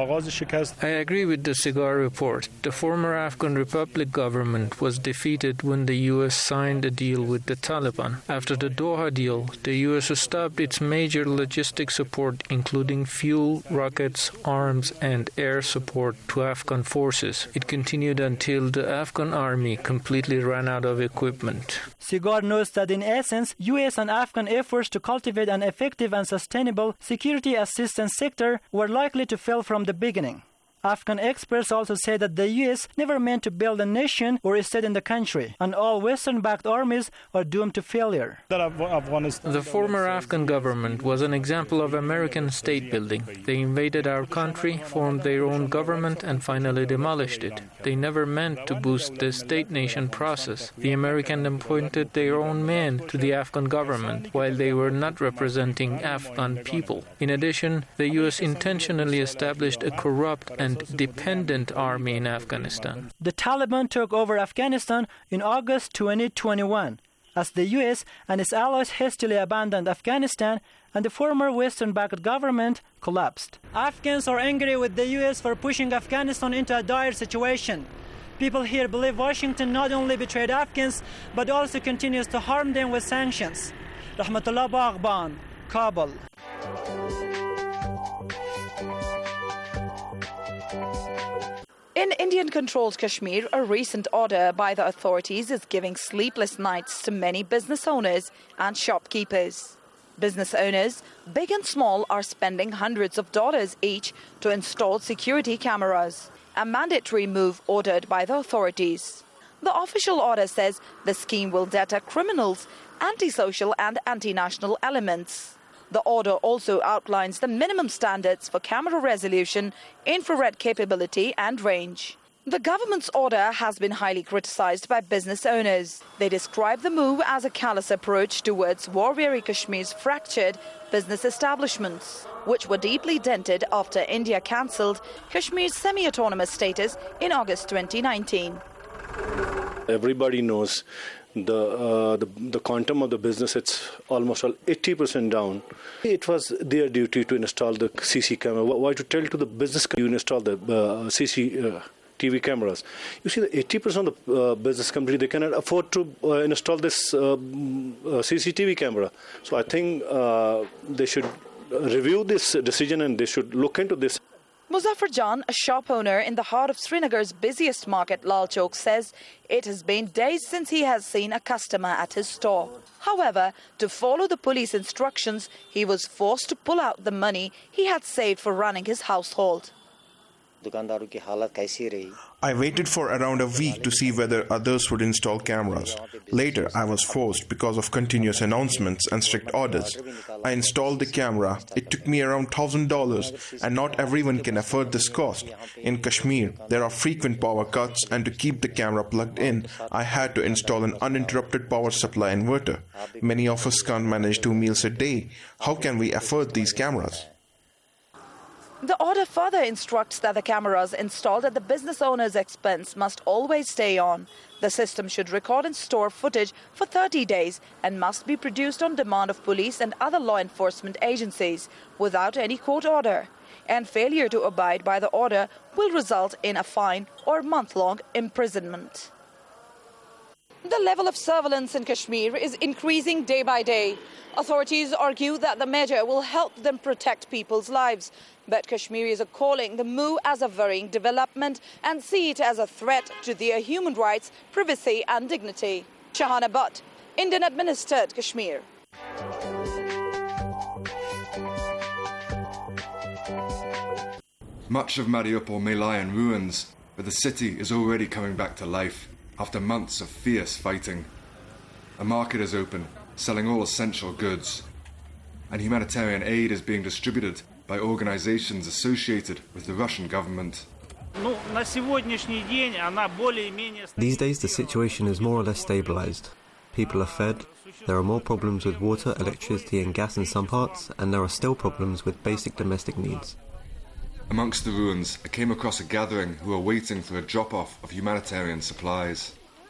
I agree with the Sigar report. The former Afghan Republic government was defeated when the U S signed a deal with the Taliban. After the Doha deal, the U S stopped its major logistic support, including fuel, rockets, arms, and air support to Afghan forces. It continued until the Afghan army completely ran out of equipment. Sigar notes that in essence, U S and Afghan efforts to cultivate an effective and sustainable security assistance sector were likely to fail from the beginning. Afghan experts also say that the U S never meant to build a nation or a state in the country, and all Western-backed armies are doomed to failure. The former Afghan government was an example of American state building. They invaded our country, formed their own government, and finally demolished it. They never meant to boost the state-nation process. The Americans appointed their own men to the Afghan government, while they were not representing Afghan people. In addition, the U S intentionally established a corrupt and dependent army in Afghanistan. The Taliban took over Afghanistan in August twenty twenty-one, as the U S and its allies hastily abandoned Afghanistan and the former Western-backed government collapsed. Afghans are angry with the U S for pushing Afghanistan into a dire situation. People here believe Washington not only betrayed Afghans, but also continues to harm them with sanctions. Rahmatullah Baghban, Kabul. In Indian-controlled Kashmir, a recent order by the authorities is giving sleepless nights to many business owners and shopkeepers. Business owners, big and small, are spending hundreds of dollars each to install security cameras, a mandatory move ordered by the authorities. The official order says the scheme will deter criminals, antisocial and anti-national elements. The order also outlines the minimum standards for camera resolution, infrared capability and range. The government's order has been highly criticized by business owners. They describe the move as a callous approach towards war-weary Kashmir's fractured business establishments, which were deeply dented after India cancelled Kashmir's semi-autonomous status in August twenty nineteen. Everybody knows the, uh, the the quantum of the business, it's almost eighty percent down. It was their duty to install the C C camera. Why to tell to the business you install the uh, C C uh, T V cameras? You see, the eighty percent of the uh, business company, they cannot afford to uh, install this uh, uh, C C T V camera. So I think uh, they should review this decision and they should look into this. Muzaffar Jan, a shop owner in the heart of Srinagar's busiest market, Lal Chowk, says it has been days since he has seen a customer at his store. However, to follow the police instructions, he was forced to pull out the money he had saved for running his household. I waited for around a week to see whether others would install cameras. Later, I was forced because of continuous announcements and strict orders. I installed the camera. It took me around one thousand dollars, and not everyone can afford this cost. In Kashmir, there are frequent power cuts, and to keep the camera plugged in, I had to install an uninterrupted power supply inverter. Many of us can't manage two meals a day. How can we afford these cameras? The order further instructs that the cameras installed at the business owner's expense must always stay on. The system should record and store footage for thirty days and must be produced on demand of police and other law enforcement agencies without any court order. And failure to abide by the order will result in a fine or month-long imprisonment. The level of surveillance in Kashmir is increasing day by day. Authorities argue that the measure will help them protect people's lives. But Kashmiris are calling the move as a worrying development and see it as a threat to their human rights, privacy and dignity. Shahana Butt, Indian-administered Kashmir. Much of Mariupol may lie in ruins, but the city is already coming back to life after months of fierce fighting. A market is open, selling all essential goods. And humanitarian aid is being distributed by organizations associated with the Russian government. These days the situation is more or less stabilized. People are fed, there are more problems with water, electricity and gas in some parts, and there are still problems with basic domestic needs. Amongst the ruins, I came across a gathering who are waiting for a drop-off of humanitarian supplies.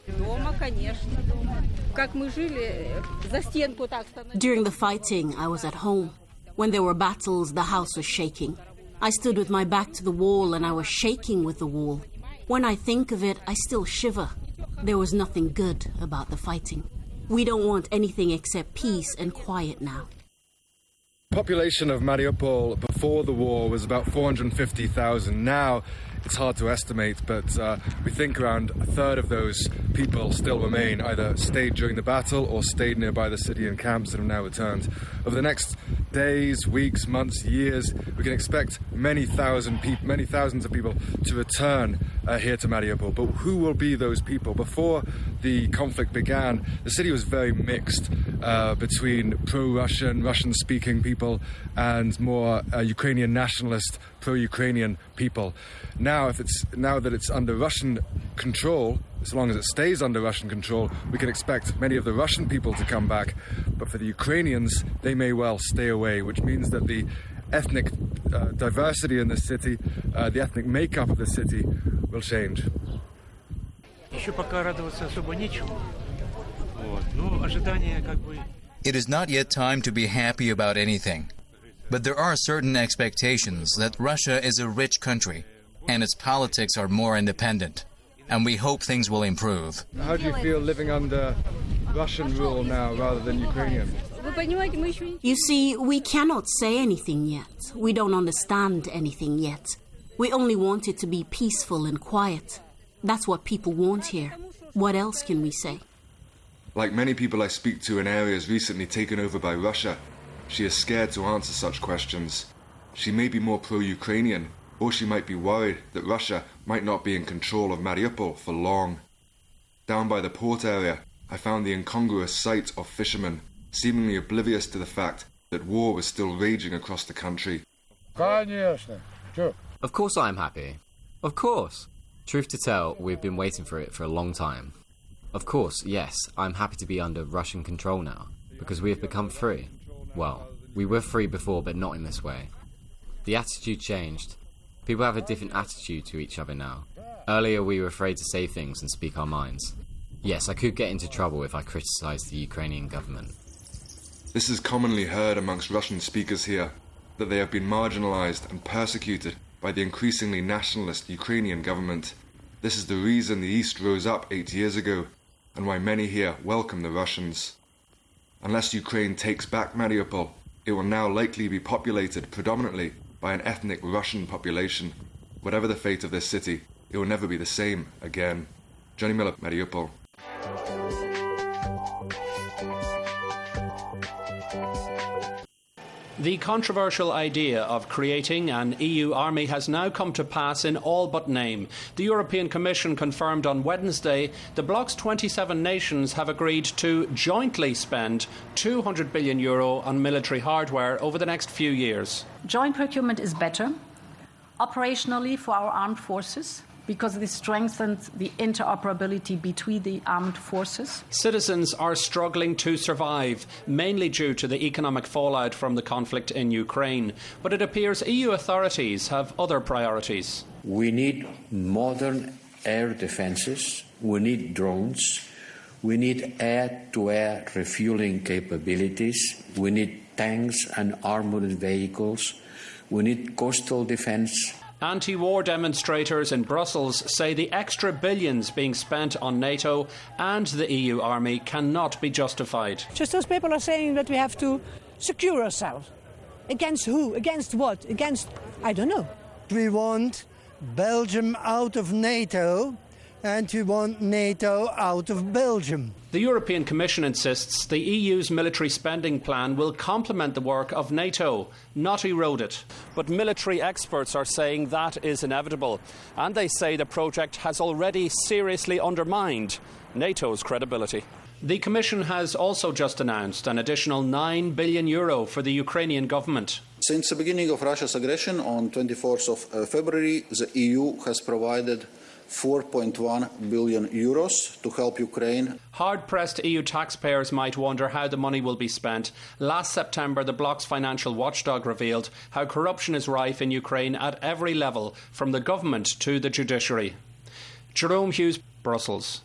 During the fighting, I was at home. When there were battles, the house was shaking. I stood with my back to the wall and I was shaking with the wall. When I think of it, I still shiver. There was nothing good about the fighting. We don't want anything except peace and quiet now. Population of Mariupol before the war was about four hundred fifty thousand. Now it's hard to estimate, but uh, we think around a third of those people still remain, either stayed during the battle or stayed nearby the city in camps and have now returned. Over the next days, weeks, months, years, we can expect many thousand people, many thousands of people to return uh, here to Mariupol. But who will be those people? Before the conflict began, the city was very mixed uh, between pro-Russian, Russian-speaking people and more uh, Ukrainian nationalist, pro-Ukrainian people. Now, if it's now that it's under Russian control, as long as it stays under Russian control, we can expect many of the Russian people to come back. But for the Ukrainians, they may well stay away, which means that the ethnic uh, diversity in the city, uh, the ethnic makeup of the city, will change. It is not yet time to be happy about anything. But there are certain expectations that Russia is a rich country and its politics are more independent. And we hope things will improve. How do you feel living under Russian rule now rather than Ukrainian? You see, we cannot say anything yet. We don't understand anything yet. We only want it to be peaceful and quiet. That's what people want here. What else can we say? Like many people I speak to in areas recently taken over by Russia, she is scared to answer such questions. She may be more pro-Ukrainian, or she might be worried that Russia might not be in control of Mariupol for long. Down by the port area, I found the incongruous sight of fishermen, seemingly oblivious to the fact that war was still raging across the country. Of course I'm happy. Of course. Truth to tell, we've been waiting for it for a long time. Of course, yes, I'm happy to be under Russian control now, because we have become free. Well, we were free before, but not in this way. The attitude changed. People have a different attitude to each other now. Earlier we were afraid to say things and speak our minds. Yes, I could get into trouble if I criticised the Ukrainian government. This is commonly heard amongst Russian speakers here, that they have been marginalised and persecuted by the increasingly nationalist Ukrainian government. This is the reason the East rose up eight years ago, and why many here welcome the Russians. Unless Ukraine takes back Mariupol, it will now likely be populated predominantly by an ethnic Russian population. Whatever the fate of this city, it will never be the same again. Johnny Miller, Mariupol. The controversial idea of creating an E U army has now come to pass in all but name. The European Commission confirmed on Wednesday the bloc's twenty-seven nations have agreed to jointly spend two hundred billion euro on military hardware over the next few years. Joint procurement is better, operationally for our armed forces, because this strengthens the interoperability between the armed forces. Citizens are struggling to survive, mainly due to the economic fallout from the conflict in Ukraine. But it appears E U authorities have other priorities. We need modern air defences, we need drones, we need air-to-air refuelling capabilities, we need tanks and armoured vehicles, we need coastal defence. Anti-war demonstrators in Brussels say the extra billions being spent on NATO and the E U army cannot be justified. Just those people are saying that we have to secure ourselves. Against who? Against what? Against, I don't know. We want Belgium out of NATO and we want NATO out of Belgium. The European Commission insists the E U's military spending plan will complement the work of NATO, not erode it. But military experts are saying that is inevitable, and they say the project has already seriously undermined NATO's credibility. The Commission has also just announced an additional nine billion euro for the Ukrainian government. Since the beginning of Russia's aggression on twenty-fourth of February, the E U has provided four point one billion euros to help Ukraine. Hard-pressed E U taxpayers might wonder how the money will be spent. Last September, the bloc's financial watchdog revealed how corruption is rife in Ukraine at every level, from the government to the judiciary. Jerome Hughes, Brussels.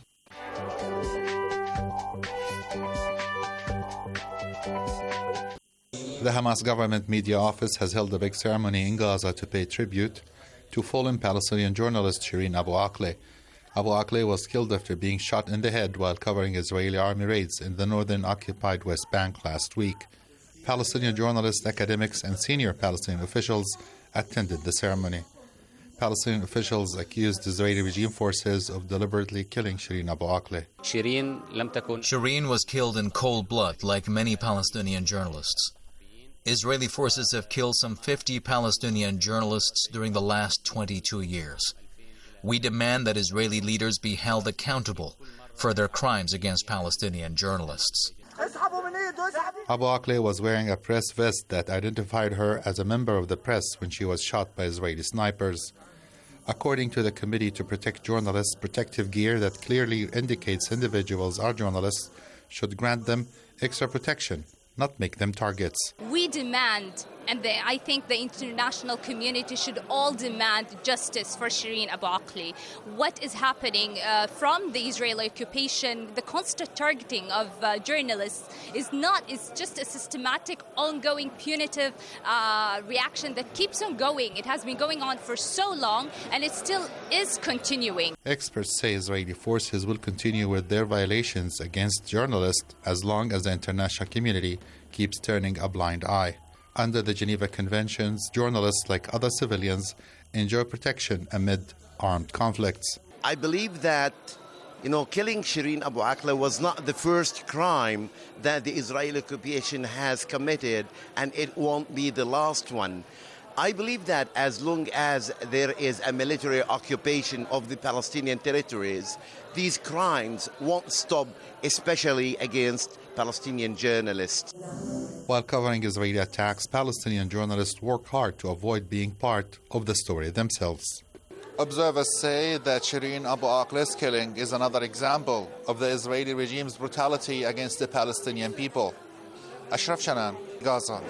The Hamas government media office has held a big ceremony in Gaza to pay tribute to fallen Palestinian journalist Shireen Abu Akleh. Abu Akleh was killed after being shot in the head while covering Israeli army raids in the northern occupied West Bank last week. Palestinian journalists, academics, and senior Palestinian officials attended the ceremony. Palestinian officials accused Israeli regime forces of deliberately killing Shireen Abu Akleh. Shireen was killed in cold blood, like many Palestinian journalists. Israeli forces have killed some fifty Palestinian journalists during the last twenty-two years. We demand that Israeli leaders be held accountable for their crimes against Palestinian journalists. Abu Akleh was wearing a press vest that identified her as a member of the press when she was shot by Israeli snipers. According to the Committee to Protect Journalists, protective gear that clearly indicates individuals are journalists should grant them extra protection, not make them targets. We demand, and the, I think the international community should all demand justice for Shireen Abu Akleh. What is happening uh, from the Israeli occupation, the constant targeting of uh, journalists is not, is just a systematic, ongoing, punitive uh, reaction that keeps on going. It has been going on for so long, and it still is continuing. Experts say Israeli forces will continue with their violations against journalists as long as the international community keeps turning a blind eye. Under the Geneva Conventions, journalists, like other civilians, enjoy protection amid armed conflicts. I believe that, you know, killing Shireen Abu Akleh was not the first crime that the Israeli occupation has committed, and it won't be the last one. I believe that as long as there is a military occupation of the Palestinian territories, these crimes won't stop, especially against Palestinian journalists. While covering Israeli attacks, Palestinian journalists work hard to avoid being part of the story themselves. Observers say that Shireen Abu Akleh's killing is another example of the Israeli regime's brutality against the Palestinian people. Ashraf Shanan, Gaza.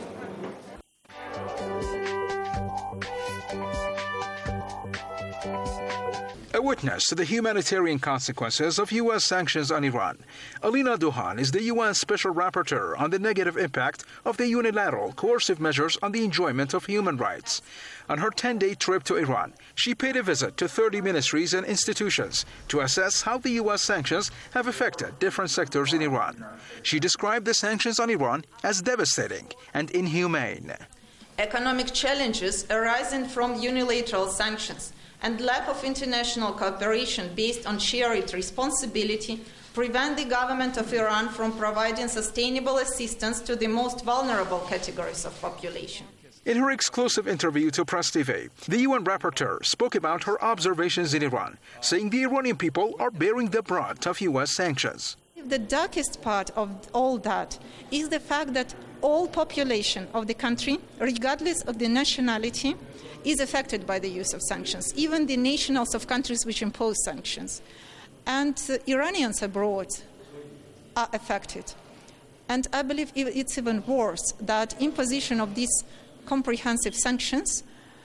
A witness to the humanitarian consequences of U S sanctions on Iran. Alina Douhan is the U N Special Rapporteur on the negative impact of the unilateral coercive measures on the enjoyment of human rights. On her ten-day trip to Iran, she paid a visit to thirty ministries and institutions to assess how the U S sanctions have affected different sectors in Iran. She described the sanctions on Iran as devastating and inhumane. Economic challenges arising from unilateral sanctions and lack of international cooperation based on shared responsibility prevent the government of Iran from providing sustainable assistance to the most vulnerable categories of population. In her exclusive interview to Press T V, the U N rapporteur spoke about her observations in Iran, saying the Iranian people are bearing the brunt of U S sanctions. The darkest part of all that is the fact that all population of the country, regardless of the nationality, is affected by the use of sanctions, even the nationals of countries which impose sanctions. And uh, Iranians abroad are affected. And I believe it's even worse that imposition of these comprehensive sanctions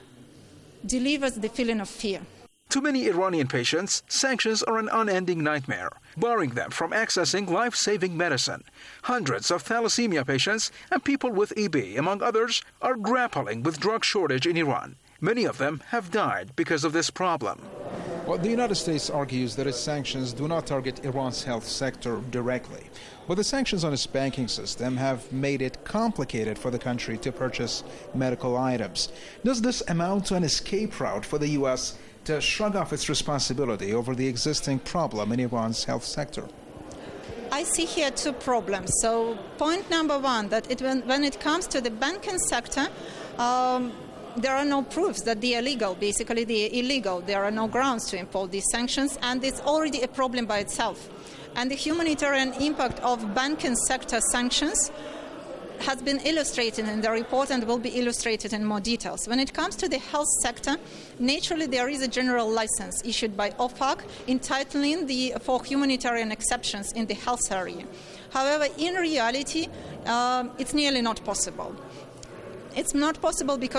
delivers the feeling of fear. To many Iranian patients, sanctions are an unending nightmare, barring them from accessing life-saving medicine. Hundreds of thalassemia patients and people with E B, among others, are grappling with drug shortage in Iran. Many of them have died because of this problem. Well, the United States argues that its sanctions do not target Iran's health sector directly, but the sanctions on its banking system have made it complicated for the country to purchase medical items. Does this amount to an escape route for the U S to shrug off its responsibility over the existing problem in Iran's health sector? I see here two problems. So point number one, that it, when, when it comes to the banking sector, um, there are no proofs that they are legal. Basically, they are illegal. There are no grounds to impose these sanctions, and it's already a problem by itself. And the humanitarian impact of banking sector sanctions has been illustrated in the report and will be illustrated in more details. When it comes to the health sector, naturally there is a general license issued by OFAC entitling the, for humanitarian exceptions in the health area. However, in reality, uh, it's nearly not possible. It's not possible because